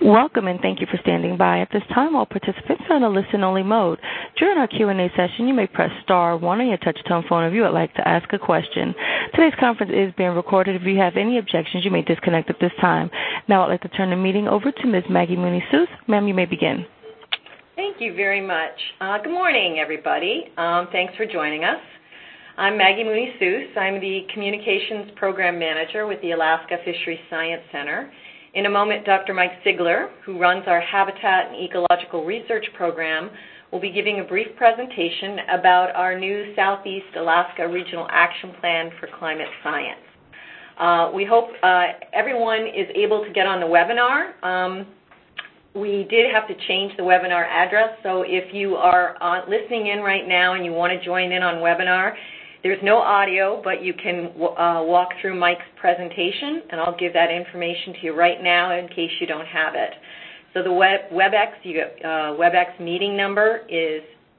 Welcome and thank you for standing by. At this time, all participants are in a listen-only mode. During our Q&A session, you may press star one on your touch-tone phone if you would like to ask a question. Today's conference is being recorded. If you have any objections, you may disconnect at this time. Now I'd like to turn the meeting over to Ms. Maggie Mooney-Seuss. Ma'am, you may begin. Thank you very much. Good morning, everybody. Thanks for joining us. I'm Maggie Mooney-Seuss. I'm the Communications Program Manager with the Alaska Fisheries Science Center. In a moment, Dr. Mike Sigler, who runs our Habitat and Ecological Research Program, will be giving a brief presentation about our new Southeast Alaska Regional Action Plan for Climate Science. We hope everyone is able to get on the webinar. We did have to change the webinar address, so if you are listening in right now and you want to join in on webinar, there's no audio, but you can walk through Mike's presentation, and I'll give that information to you right now in case you don't have it. So the WebEx meeting number is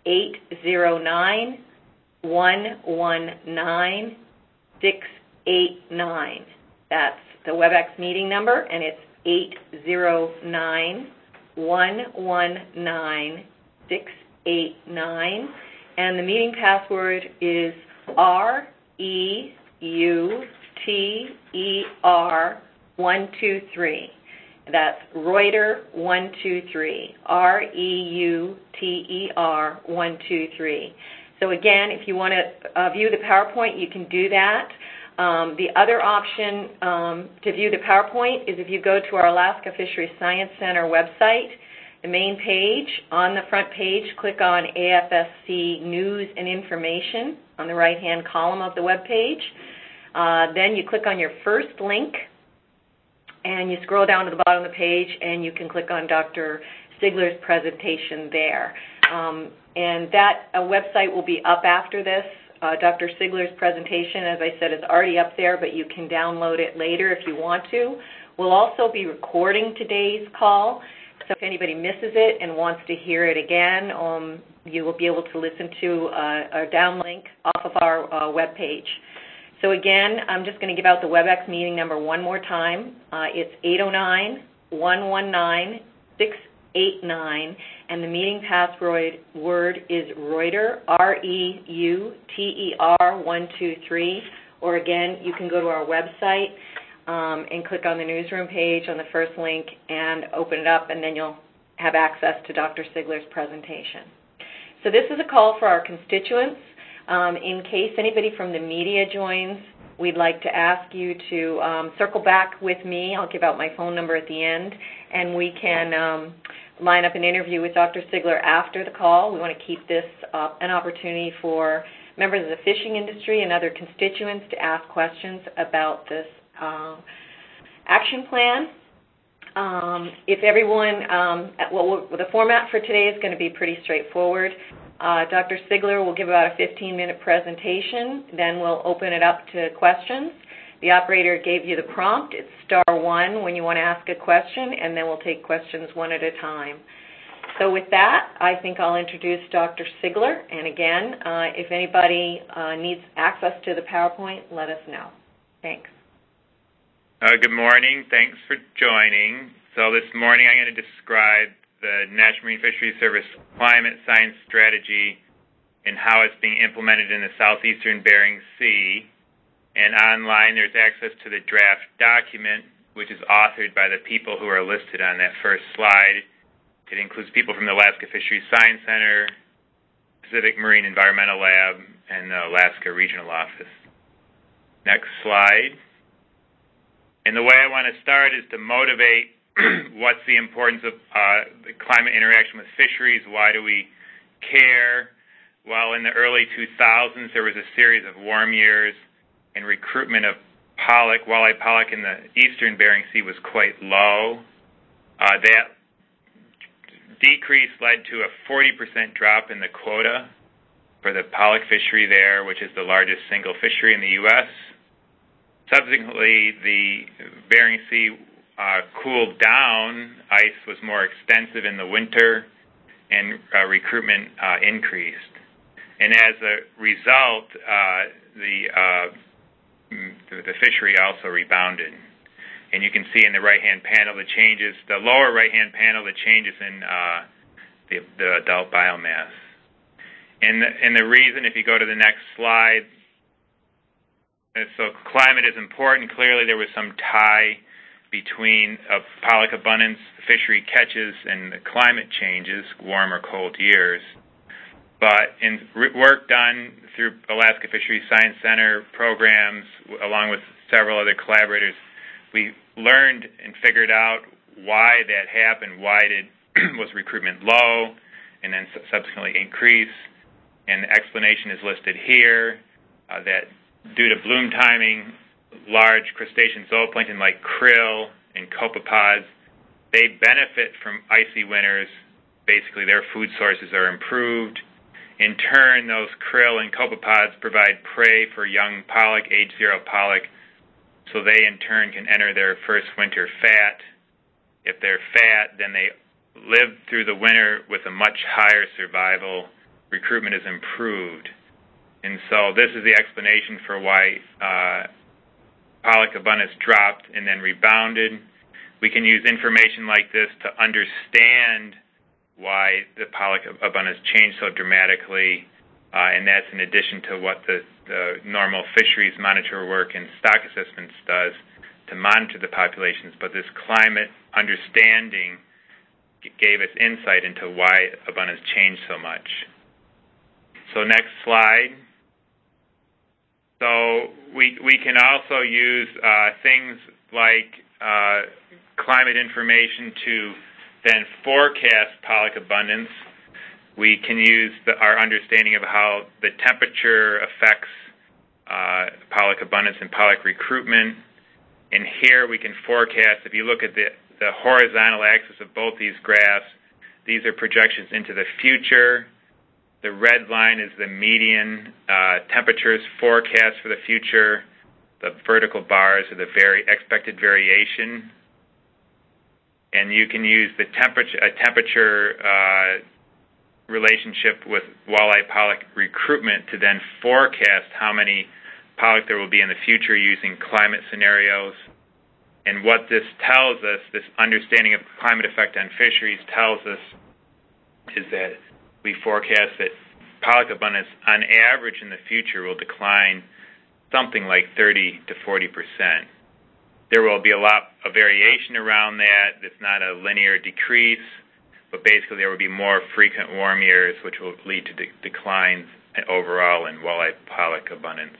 809-119-689. That's the WebEx meeting number, and it's 809-119-689. And the meeting password is REUTER123. That's Reuter123. REUTER123. So again, if you want to view the PowerPoint, you can do that. The other option to view the PowerPoint is if you go to our Alaska Fisheries Science Center website, the main page, on the front page, click on AFSC News and Information on the right-hand column of the web page. Then you click on your first link, and you scroll down to the bottom of the page, and you can click on Dr. Sigler's presentation there. And that website will be up after this. Dr. Sigler's presentation, as I said, is already up there, but you can download it later if you want to. We'll also be recording today's call, so if anybody misses it and wants to hear it again, you will be able to listen to a down link off of our webpage. So again, I'm just going to give out the WebEx meeting number one more time. It's 809-119-689, and the meeting password word is Reuter, REUTER123, or again, you can go to our website and click on the newsroom page on the first link and open it up, and then you'll have access to Dr. Sigler's presentation. So this is a call for our constituents. In case anybody from the media joins, we'd like to ask you to circle back with me. I'll give out my phone number at the end, and we can line up an interview with Dr. Sigler after the call. We want to keep this an opportunity for members of the fishing industry and other constituents to ask questions about this action plan. If everyone, the format for today is going to be pretty straightforward. Dr. Sigler will give about a 15-minute presentation, then we'll open it up to questions. The operator gave you the prompt. It's *1 when you want to ask a question, and then we'll take questions one at a time. So with that, I think I'll introduce Dr. Sigler, and again, if anybody needs access to the PowerPoint, let us know. Thanks. Good morning. Thanks for joining. So this morning I'm going to describe the National Marine Fisheries Service Climate Science Strategy and how it's being implemented in the southeastern Bering Sea. And online there's access to the draft document, which is authored by the people who are listed on that first slide. It includes people from the Alaska Fisheries Science Center, Pacific Marine Environmental Lab, and the Alaska Regional Office. Next slide. And the way I want to start is to motivate what's the importance of the climate interaction with fisheries. Why do we care? Well, in the early 2000s, there was a series of warm years, and recruitment of pollock, walleye pollock in the eastern Bering Sea was quite low. That decrease led to a 40% drop in the quota for the pollock fishery there, which is the largest single fishery in the U.S. Subsequently, the Bering Sea cooled down. Ice was more extensive in the winter, and recruitment increased. And as a result, the fishery also rebounded. And you can see in the right-hand panel the changes, the lower right-hand panel, the changes in the adult biomass. And the reason, if you go to the next slide, so climate is important. Clearly there was some tie between pollock abundance, fishery catches, and the climate changes, warm or cold years. But in work done through Alaska Fisheries Science Center programs, along with several other collaborators, we learned and figured out why that happened. Was recruitment low and then subsequently increase? And the explanation is listed here, that due to bloom timing, large crustacean zooplankton like krill and copepods, they benefit from icy winters. Basically, their food sources are improved. In turn, those krill and copepods provide prey for young pollock, age 0 pollock, so they in turn can enter their first winter fat. If they're fat, then they live through the winter with a much higher survival. Recruitment is improved. And so this is the explanation for why pollock abundance dropped and then rebounded. We can use information like this to understand why the pollock abundance changed so dramatically, and that's in addition to what the normal fisheries monitor work and stock assessments does to monitor the populations. But this climate understanding gave us insight into why abundance changed so much. So next slide. So we can also use things like climate information to then forecast pollock abundance. We can use our understanding of how the temperature affects pollock abundance and pollock recruitment. And here we can forecast, if you look at the horizontal axis of both these graphs, these are projections into the future. The red line is the median temperatures forecast for the future. The vertical bars are the expected variation. And you can use the temperature relationship with walleye pollock recruitment to then forecast how many pollock there will be in the future using climate scenarios. And what this tells us, this understanding of climate effect on fisheries tells us, is that we forecast that pollock abundance on average in the future will decline something like 30 to 40%. There will be a lot of variation around that. It's not a linear decrease, but basically there will be more frequent warm years, which will lead to declines overall in walleye pollock abundance.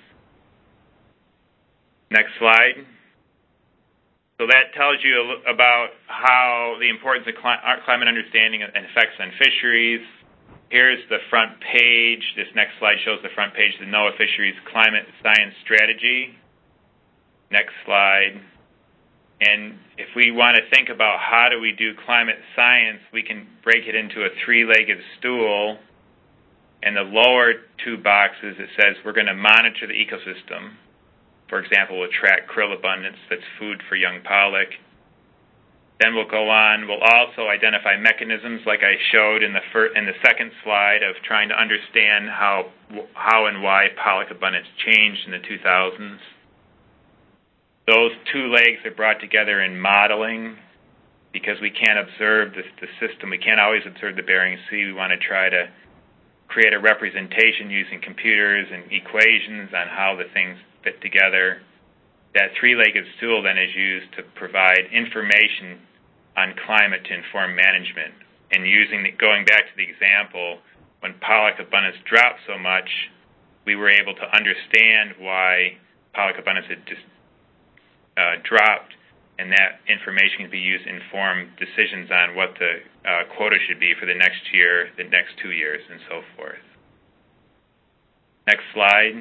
Next slide. So that tells you about how the importance of climate understanding and effects on fisheries. Here's the front page. This next slide shows the front page of the NOAA Fisheries Climate Science Strategy. Next slide. And if we want to think about how do we do climate science, we can break it into a three-legged stool. And the lower two boxes, it says we're going to monitor the ecosystem. For example, we'll track krill abundance, that's food for young pollock. Then we'll go on, we'll also identify mechanisms like I showed in the second slide of trying to understand how and why pollock abundance changed in the 2000s. Those two legs are brought together in modeling because we can't observe the system. We can't always observe the Bering Sea. We want to try to create a representation using computers and equations on how the things fit together. That three-legged stool then is used to provide information on climate to inform management. And going back to the example, when pollock abundance dropped so much, we were able to understand why pollock abundance had just dropped, and that information can be used to inform decisions on what the quota should be for the next year, the next 2 years, and so forth. Next slide.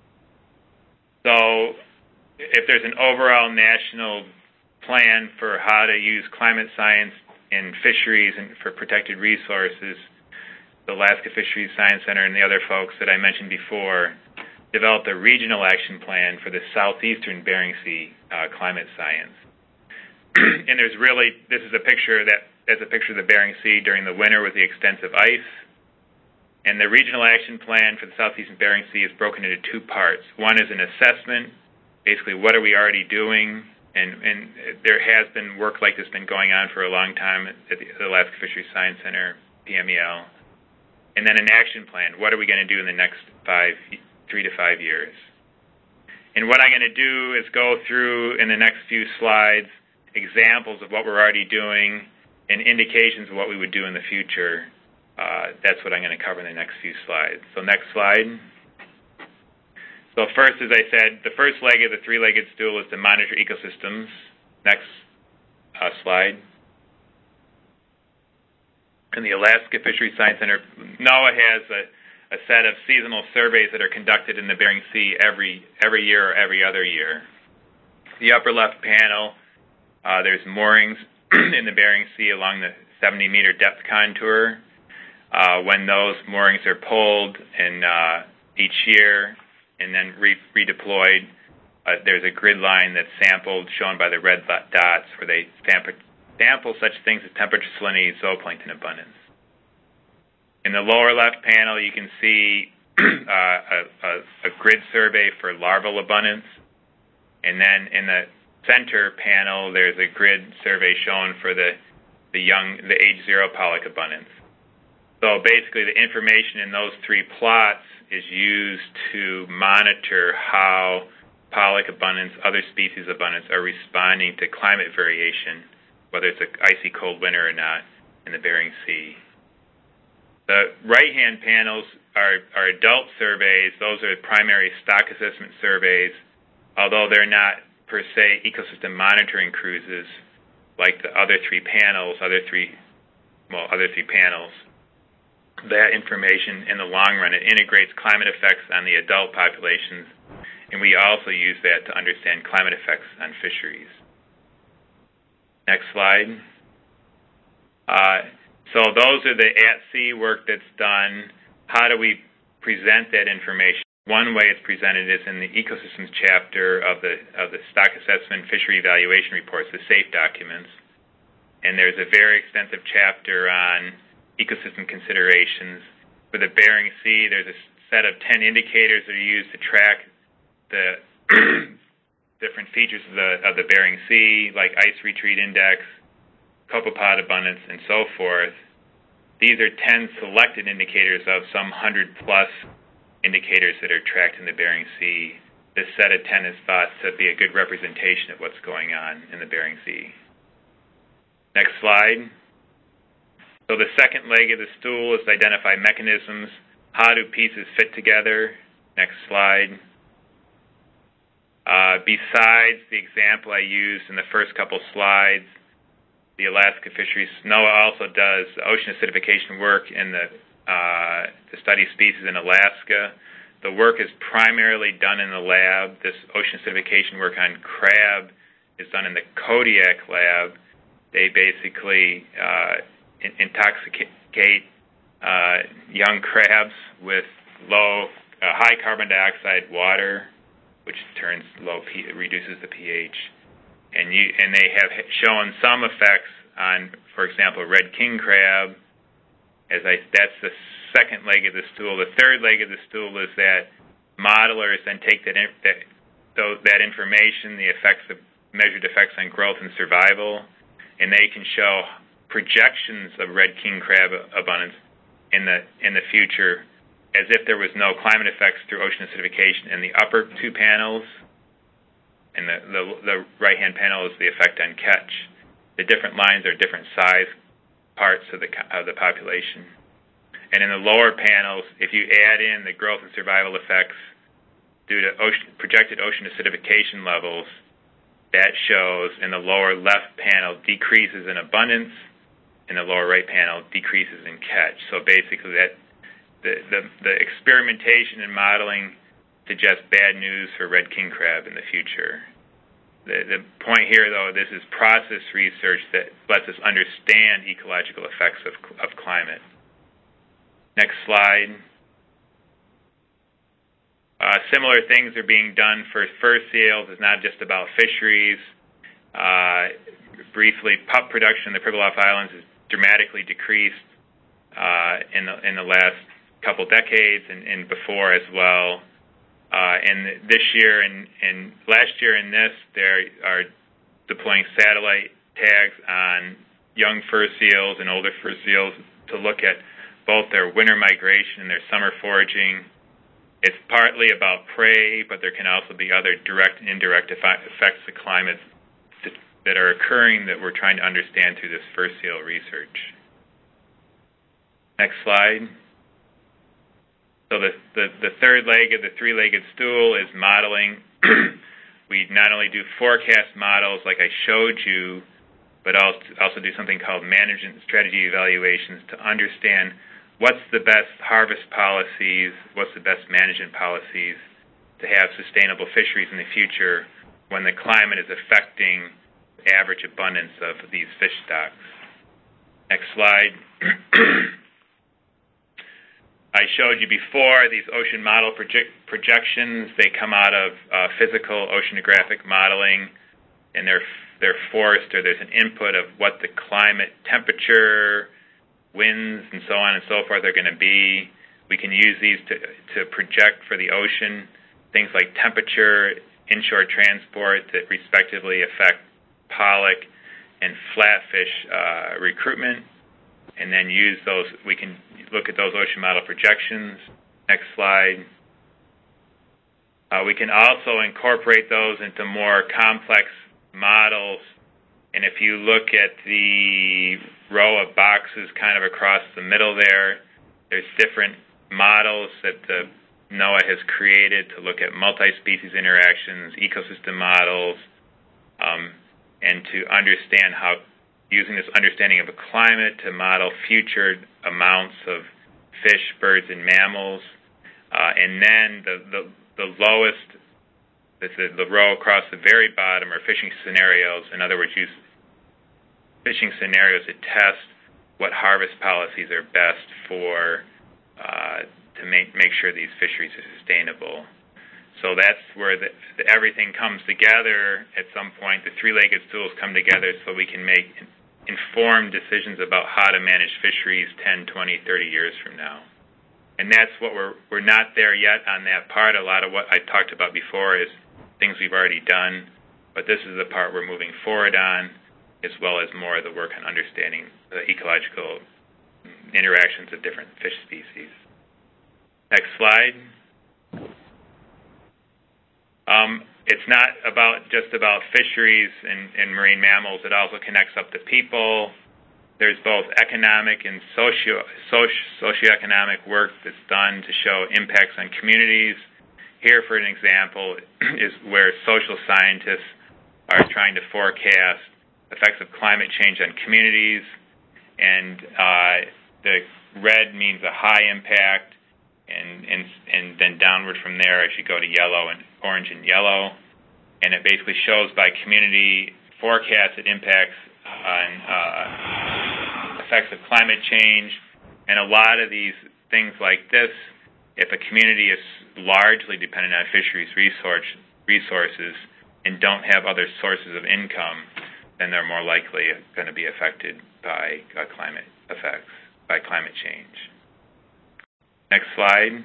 So if there's an overall national plan for how to use climate science in fisheries and for protected resources, the Alaska Fisheries Science Center and the other folks that I mentioned before developed a regional action plan for the southeastern Bering Sea climate science. And this is a picture of the Bering Sea during the winter with the extensive ice. And the regional action plan for the southeastern Bering Sea is broken into two parts. One is an assessment, basically what are we already doing, And there has been work like this been going on for a long time at the Alaska Fisheries Science Center, PMEL. And then an action plan. What are we going to do in the next 3 to 5 years? And what I'm going to do is go through in the next few slides examples of what we're already doing and indications of what we would do in the future. That's what I'm going to cover in the next few slides. So next slide. So first, as I said, the first leg of the three-legged stool is to monitor ecosystems. Next slide. In the Alaska Fisheries Science Center, NOAA has a set of seasonal surveys that are conducted in the Bering Sea every year or every other year. The upper left panel, there's moorings in the Bering Sea along the 70-meter depth contour. When those moorings are pulled each year and then redeployed, there's a grid line that's sampled, shown by the red dots, where they sample such things as temperature, salinity, zooplankton abundance. In the lower left panel, you can see a grid survey for larval abundance. And then in the center panel, there's a grid survey shown for the age 0 pollock abundance. So basically, the information in those three plots is used to monitor how pollock abundance, other species abundance, are responding to climate variation, whether it's an icy cold winter or not, in the Bering Sea. The right-hand panels are adult surveys. Those are primary stock assessment surveys, although they're not per se ecosystem monitoring cruises like the other three panels. That information, in the long run, it integrates climate effects on the adult populations, and we also use that to understand climate effects on fisheries. Next slide. So those are the at-sea work that's done. How do we present that information? One way it's presented is in the ecosystems chapter of the stock assessment fishery evaluation reports, the SAFE documents. And there's a very extensive chapter on ecosystem considerations. For the Bering Sea, there's a set of 10 indicators that are used to track the different features of the Bering Sea, like ice retreat index, copepod abundance, and so forth. These are 10 selected indicators of some 100-plus indicators that are tracked in the Bering Sea. This set of 10 is thought to be a good representation of what's going on in the Bering Sea. Next slide. So the second leg of the stool is to identify mechanisms. How do pieces fit together? Next slide. Besides the example I used in the first couple slides, the Alaska Fisheries, NOAA also does ocean acidification work in to study species in Alaska. The work is primarily done in the lab. This ocean acidification work on crab is done in the Kodiak lab. They basically intoxicate young crabs with high carbon dioxide water, which reduces the pH. And they have shown some effects on, for example, red king crab. That's the second leg of the stool. The third leg of the stool is that modelers then take that information, the measured effects on growth and survival, and they can show projections of red king crab abundance in the future, as if there was no climate effects through ocean acidification. In the upper two panels, and the right-hand panel is the effect on catch. The different lines are different size parts of the population. And in the lower panels, if you add in the growth and survival effects due to projected ocean acidification levels, that shows in the lower left panel decreases in abundance, in the lower right panel decreases in catch. So basically, that the experimentation and modeling suggests bad news for red king crab in the future. The point here, though, this is process research that lets us understand ecological effects of climate. Next slide. Similar things are being done for fur seals. It's not just about fisheries. Briefly, pup production in the Pribilof Islands has dramatically decreased in the last couple decades and before as well. And this year and last year and this, there are deploying satellite tags on young fur seals and older fur seals to look at both their winter migration and their summer foraging. It's partly about prey, but there can also be other direct and indirect effects of climate that are occurring that we're trying to understand through this fur seal research. Next slide. So the third leg of the three-legged stool is modeling. We not only do forecast models like I showed you, but also do something called management strategy evaluations to understand what's the best harvest policies, what's the best management policies to have sustainable fisheries in the future when the climate is affecting the average abundance of these fish stocks. Next slide. I showed you before these ocean model projections. They come out of physical oceanographic modeling, and they're forced, or there's an input of what the climate temperature, winds, and so on and so forth are going to be. We can use these to project for the ocean things like temperature, inshore transport that respectively affect pollock and flatfish recruitment, and then use those. We can look at those ocean model projections. Next slide. We can also incorporate those into more complex models, and if you look at the row of boxes kind of across the middle there's different models that the NOAA has created to look at multi-species interactions, ecosystem models, and to understand how, using this understanding of a climate to model future amounts of fish, birds, and mammals. And then the lowest, the row across the very bottom, are fishing scenarios. In other words, use fishing scenarios to test what harvest policies are best for to make sure these fisheries are sustainable. So that's where everything comes together at some point. The three-legged stools come together so we can make informed decisions about how to manage fisheries 10, 20, 30 years from now. And that's what we're not there yet on that part. A lot of what I talked about before is things we've already done, but this is the part we're moving forward on, as well as more of the work on understanding the ecological interactions of different fish species. Next slide. It's not just about fisheries and marine mammals. It also connects up to people. There's both economic and socioeconomic work that's done to show impacts on communities. Here, for an example, is where social scientists are trying to forecast effects of climate change on communities. And the red means a high impact, and then downward from there as you go to yellow and orange and yellow. And it basically shows by community forecasted impacts on effects of climate change. And a lot of these things like this, if a community is largely dependent on fisheries resources and don't have other sources of income, then they're more likely going to be affected by climate effects, by climate change. Next slide.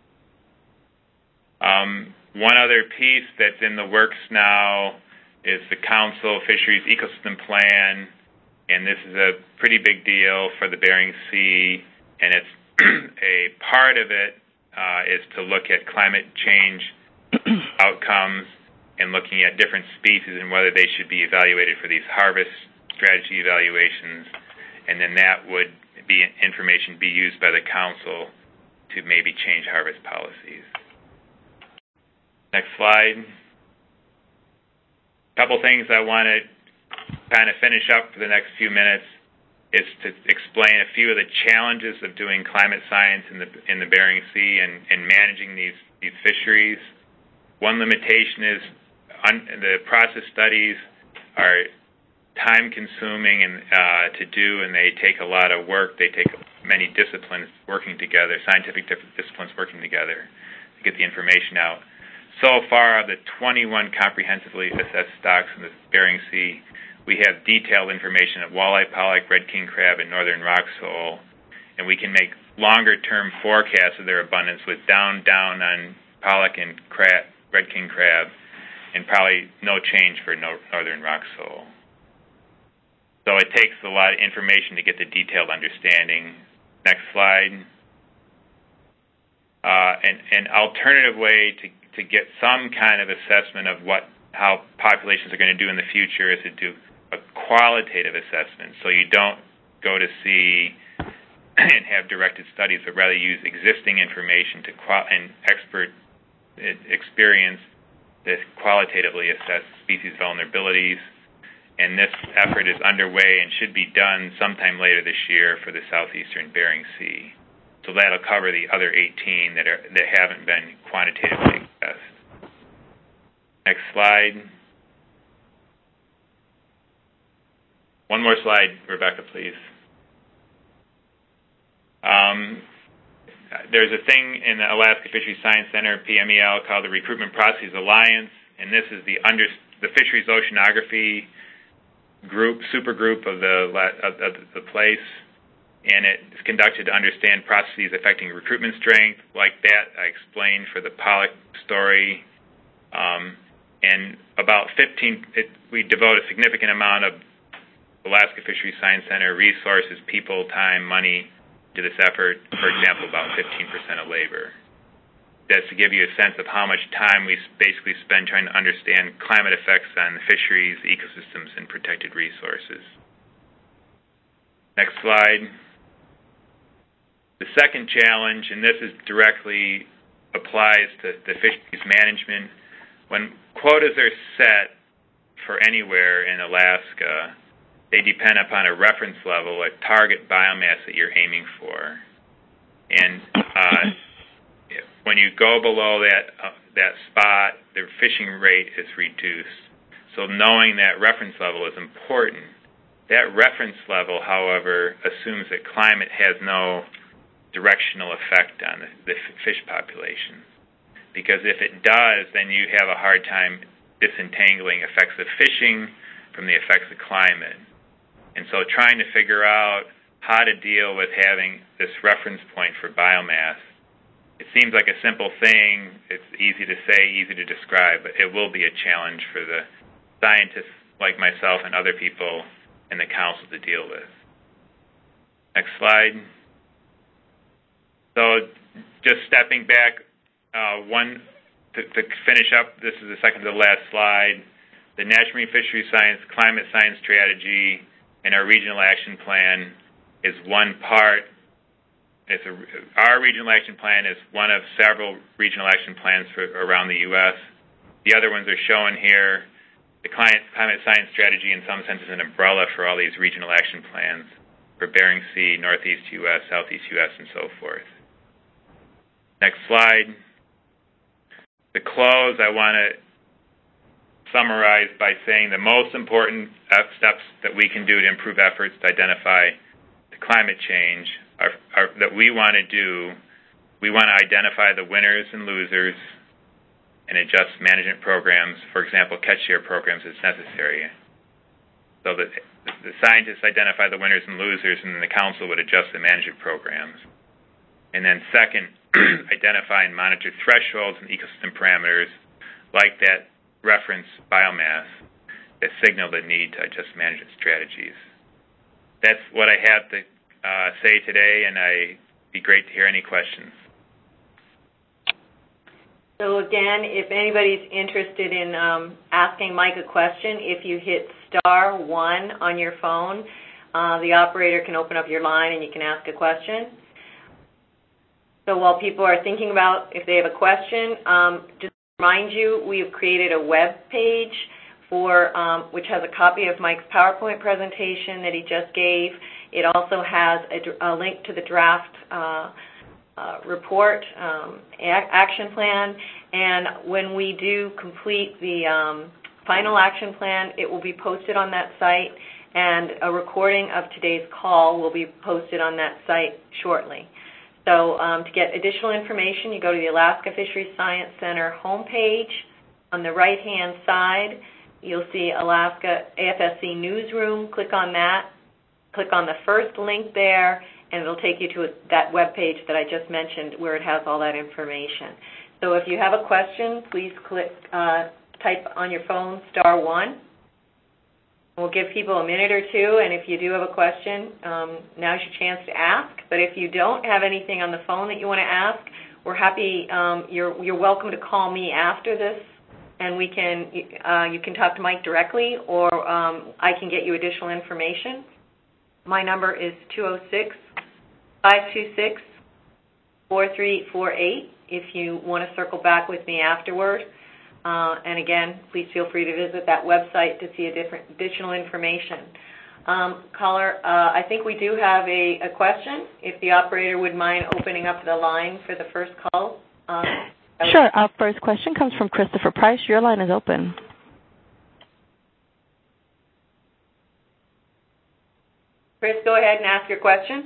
One other piece that's in the works now is the Council Fisheries Ecosystem Plan, and this is a pretty big deal for the Bering Sea, and it's a part of it is to look at climate change outcomes and looking at different species and whether they should be evaluated for these harvest strategy evaluations, and then that would be information be used by the Council to maybe change harvest policies. Next slide. A couple things I want to kind of finish up for the next few minutes is to explain a few of the challenges of doing climate science in the Bering Sea and managing these fisheries. One limitation is the process studies are time-consuming and to do, and they take a lot of work. They take many disciplines working together, scientific disciplines working together to get the information out. So far, of the 21 comprehensively assessed stocks in the Bering Sea, we have detailed information of walleye, pollock, red king crab, and northern rock sole, and we can make longer-term forecasts of their abundance with down on pollock and red king crab, and probably no change for northern rock sole. So it takes a lot of information to get the detailed understanding. Next slide. An alternative way to get some kind of assessment of how populations are going to do in the future is to do a qualitative assessment. So you don't go to sea and have directed studies, but rather use existing information and expert experience to qualitatively assess species vulnerabilities. And this effort is underway and should be done sometime later this year for the southeastern Bering Sea. So that'll cover the other 18 that haven't been quantitatively assessed. Next slide. One more slide, Rebecca, please. There's a thing in the Alaska Fisheries Science Center, PMEL, called the Recruitment Processes Alliance, and this is the fisheries oceanography group, supergroup of the place, and it's conducted to understand processes affecting recruitment strength, like that I explained for the pollock story. And about we devote a significant amount of Alaska Fisheries Science Center resources, people, time, money to this effort. For example, about 15% of labor. That's to give you a sense of how much time we basically spend trying to understand climate effects on the fisheries, ecosystems, and protected resources. Next slide. The second challenge, and this is directly applies to the fisheries management, when quotas are set for anywhere in Alaska, they depend upon a reference level, a target biomass that you're aiming for. And when you go below that spot, the fishing rate is reduced. So knowing that reference level is important. That reference level, however, assumes that climate has no directional effect on the fish population. Because if it does, then you have a hard time disentangling effects of fishing from the effects of climate. And so trying to figure out how to deal with having this reference point for biomass, it seems like a simple thing. It's easy to say, easy to describe, but it will be a challenge for the scientists like myself and other people in the council to deal with. Next slide. So just stepping back, to finish up, this is the second to the last slide. The National Marine Fisheries Science Climate Science Strategy and our Regional Action Plan is one part. Our Regional Action Plan is one of several Regional Action Plans around the U.S. The other ones are shown here. The Climate Science Strategy, in some sense, is an umbrella for all these Regional Action Plans for Bering Sea, Northeast U.S., Southeast U.S., and so forth. Next slide. To close, I want to summarize by saying the most important steps that we can do to improve efforts to identify the climate change that we want to do. We want to identify the winners and losers and adjust management programs, for example, catch share programs as necessary. So that the scientists identify the winners and losers, and then the council would adjust the management programs. And then second, identify and monitor thresholds and ecosystem parameters like that reference biomass that signal the need to adjust management strategies. That's what I have to say today, and I'd be great to hear any questions. So again, if anybody's interested in asking Mike a question, if you hit *1 on your phone, the operator can open up your line and you can ask a question. So while people are thinking about if they have a question, just to remind you, we have created a web page which has a copy of Mike's PowerPoint presentation that he just gave. It also has a link to the draft report, action plan, and when we do complete the final action plan, it will be posted on that site, and a recording of today's call will be posted on that site shortly. So to get additional information, you go to the Alaska Fisheries Science Center homepage. On the right-hand side, you'll see Alaska AFSC Newsroom. Click on that. Click on the first link there, and it'll take you to that web page that I just mentioned where it has all that information. So if you have a question, please click type on your phone *1. We'll give people a minute or two, and if you do have a question, now's your chance to ask. But if you don't have anything on the phone that you want to ask, we're happy. You're welcome to call me after this, and you can talk to Mike directly, or I can get you additional information. My number is 206-526-4348 if you want to circle back with me afterward. And again, please feel free to visit that website to see additional information. Caller, I think we do have a question. If the operator would mind opening up the line for the first call. Sure. Our first question comes from Christopher Price. Your line is open. Chris, go ahead and ask your question.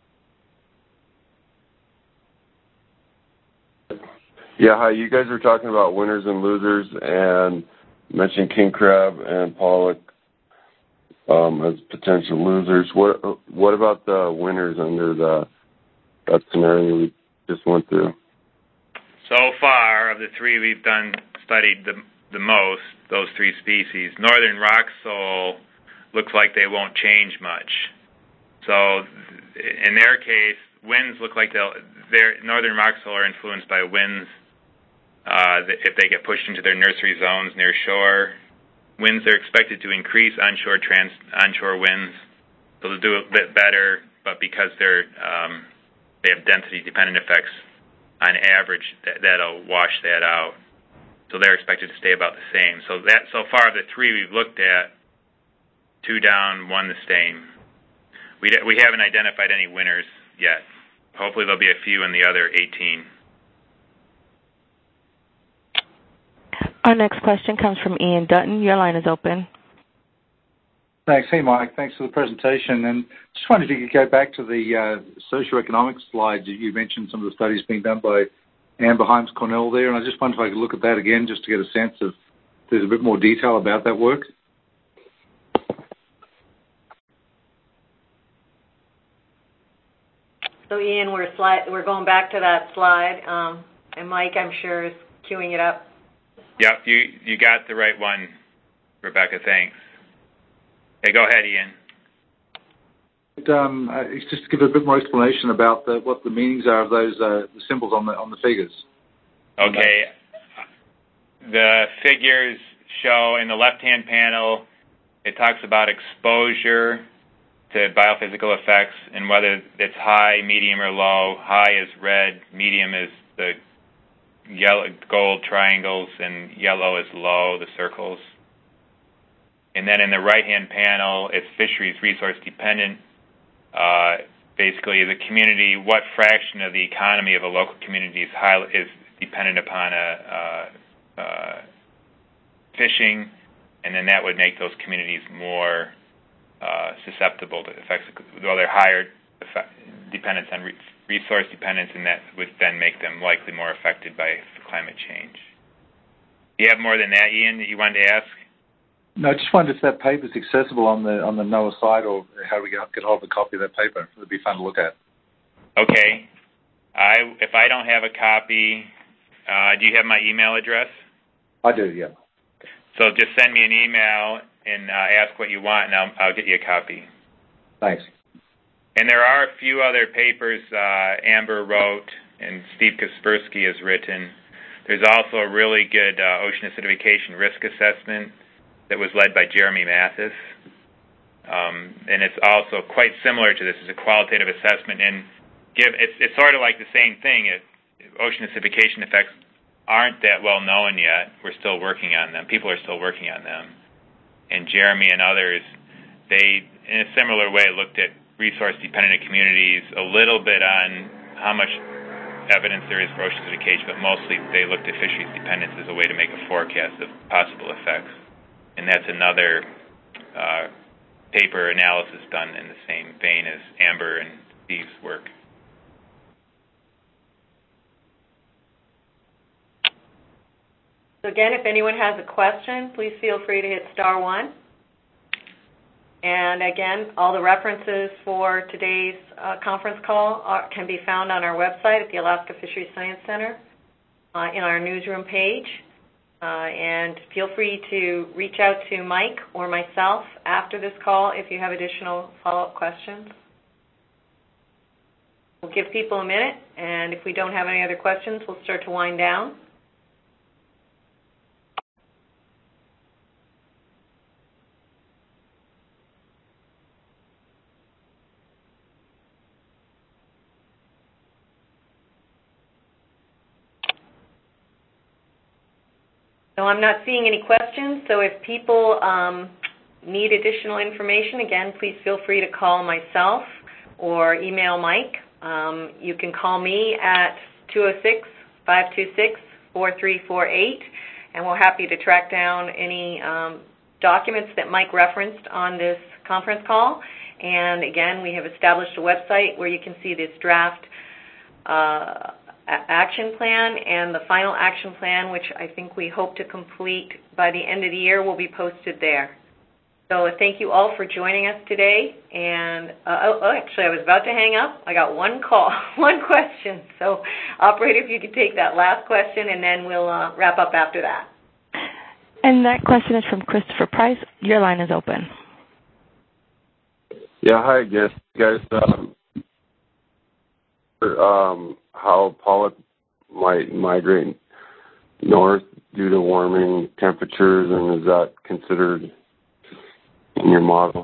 Yeah, hi. You guys were talking about winners and losers and mentioned king crab and pollock as potential losers. What about the winners under that scenario we just went through? So far, of the three we've studied the most, those three species, northern rock sole looks like they won't change much. So in their case, winds look like northern rock sole are influenced by winds. If they get pushed into their nursery zones near shore, winds are expected to increase onshore winds, so they'll do a bit better. But because they have density-dependent effects, on average, that'll wash that out. So they're expected to stay about the same. So far, the three we've looked at, 2 down, 1 the same. We haven't identified any winners yet. Hopefully, there'll be a few in the other 18. Our next question comes from Ian Dutton. Your line is open. Thanks. Hey, Mike. Thanks for the presentation. And just wondered if you could go back to the socioeconomic slide. You mentioned some of the studies being done by Amber Himes Cornell there, and I just wondered if I could look at that again just to get a sense of if there's a bit more detail about that work. So, Ian, we're going back to that slide, and Mike, I'm sure, is queuing it up. Yep, you got the right one, Rebecca. Thanks. Hey, go ahead, Ian. Just to give a bit more explanation about what the meanings are of those the symbols on the figures. Okay. The figures show in the left-hand panel, it talks about exposure to biophysical effects and whether it's high, medium, or low. High is red, medium is the yellow, gold triangles, and yellow is low, the circles. And then in the right-hand panel, it's fisheries resource dependent. Basically, the community, what fraction of the economy of a local community is dependent upon fishing, and then that would make those communities more susceptible to effects. Well, they're higher dependence on resource dependence, and that would then make them likely more affected by climate change. Do you have more than that, Ian, that you wanted to ask? No, I just wondered if that paper is accessible on the NOAA site, or how do we get hold of a copy of that paper? It would be fun to look at. Okay. If I don't have a copy, do you have my email address? I do, yeah. So just send me an email and ask what you want, and I'll get you a copy. Thanks. And there are a few other papers Amber wrote and Steve Kaspersky has written. There's also a really good ocean acidification risk assessment that was led by Jeremy Mathis. And it's also quite similar to this. It's a qualitative assessment, and it's sort of like the same thing. Ocean acidification effects aren't that well known yet. We're still working on them. People are still working on them. And Jeremy and others, they, in a similar way, looked at resource-dependent communities, a little bit on how much evidence there is for ocean acidification, but mostly they looked at fisheries dependence as a way to make a forecast of possible effects. And that's another paper analysis done in the same vein as Amber and Steve's work. So again, if anyone has a question, please feel free to hit *1. And again, all the references for today's conference call can be found on our website at the Alaska Fisheries Science Center in our newsroom page. And feel free to reach out to Mike or myself after this call if you have additional follow-up questions. We'll give people a minute, and if we don't have any other questions, we'll start to wind down. So I'm not seeing any questions, so if people need additional information, again, please feel free to call myself or email Mike. You can call me at 206-526-4348, and we're happy to track down any documents that Mike referenced on this conference call. And again, we have established a website where you can see this draft action plan, and the final action plan, which I think we hope to complete by the end of the year, will be posted there. So thank you all for joining us today. And actually, I was about to hang up. I got one call, one question. So operator, if you could take that last question, and then we'll wrap up after that. And that question is from Christopher Price. Your line is open. Yeah, hi again, guys. How pollock might migrate north due to warming temperatures, and is that considered in your model?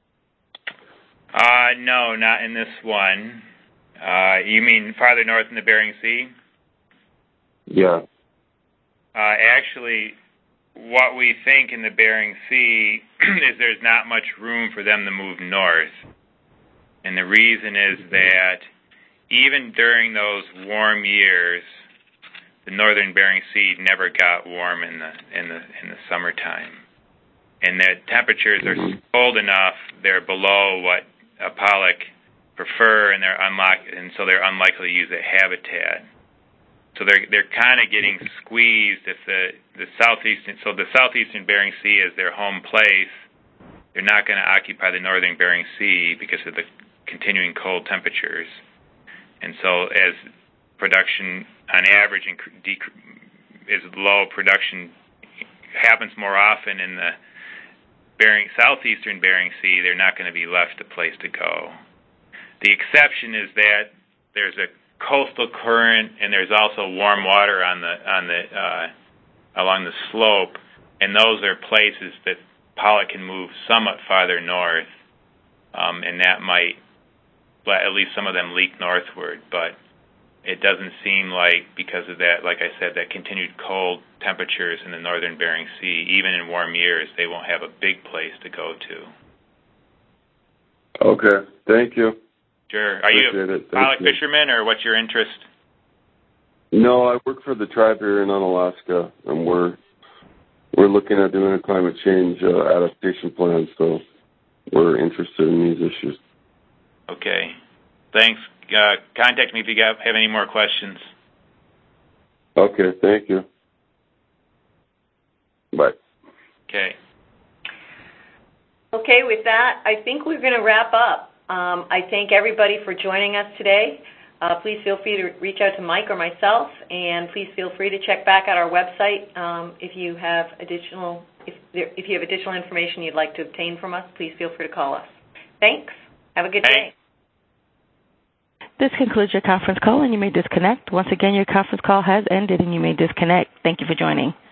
No, not in this one. You mean farther north in the Bering Sea? Yeah. Actually, what we think in the Bering Sea is there's not much room for them to move north. And the reason is that even during those warm years, the northern Bering Sea never got warm in the summertime, and the temperatures are cold enough; they're below what a pollock prefer, and so they're unlikely to use a habitat. So they're kind of getting squeezed if the southeastern Bering Sea is their home place. They're not going to occupy the northern Bering Sea because of the continuing cold temperatures. And so as production on average is low, production happens more often in the southeastern Bering Sea, they're not going to be left a place to go. The exception is that there's a coastal current and there's also warm water along the slope, and those are places that pollock can move somewhat farther north, and that might at least some of them leak northward, but it doesn't seem like, because of that, like I said, that continued cold temperatures in the northern Bering Sea, even in warm years, they won't have a big place to go to. Okay, thank you. Sure. Are you a pollock fisherman, or what's your interest? No, I work for the tribe here in Unalaska, and we're looking at doing a climate change adaptation plan, so we're interested in these issues. Okay. Thanks. Contact me if you have any more questions. Okay, thank you. Bye. Okay. Okay, with that, I think we're going to wrap up. I thank everybody for joining us today. Please feel free to reach out to Mike or myself, and please feel free to check back at our website if you have additional information you'd like to obtain from us. Please feel free to call us. Thanks. Have a good day. This concludes your conference call, and you may disconnect. Once again, your conference call has ended, and you may disconnect. Thank you for joining.